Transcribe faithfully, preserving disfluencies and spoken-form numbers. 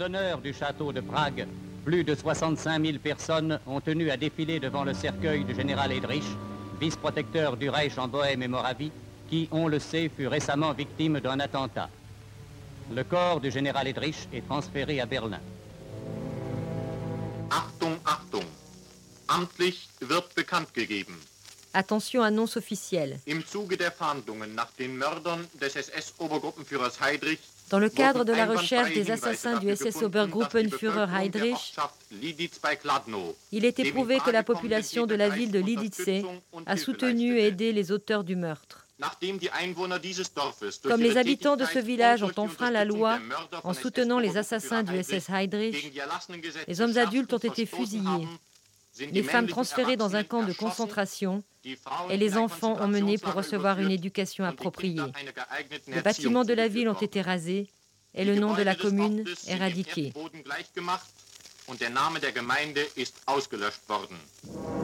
d'honneur du château de Prague, plus de soixante-cinq mille personnes ont tenu à défiler devant le cercueil du général Heydrich, vice-protecteur du Reich en Bohême et Moravie, qui, on le sait, fut récemment victime d'un attentat. Le corps du général Heydrich est transféré à Berlin. Achtung, Achtung! Amtlich wird bekannt gegeben. Attention, annonce officielle. Im Zuge der Fahndungen nach den Mördern des S S-Obergruppenführers Heydrich. Dans le cadre de la recherche des assassins du S S-Obergruppenführer Heydrich, il est éprouvé que la population de la ville de Lidice a soutenu et aidé les auteurs du meurtre. Comme les habitants de ce village ont enfreint la loi en soutenant les assassins du S S Heydrich, les hommes adultes ont été fusillés, les femmes transférées dans un camp de concentration et les enfants emmenés pour recevoir une éducation appropriée. Les bâtiments de la ville ont été rasés et le nom de la commune éradiqué. Und der Name der Gemeinde ist ausgelöscht worden.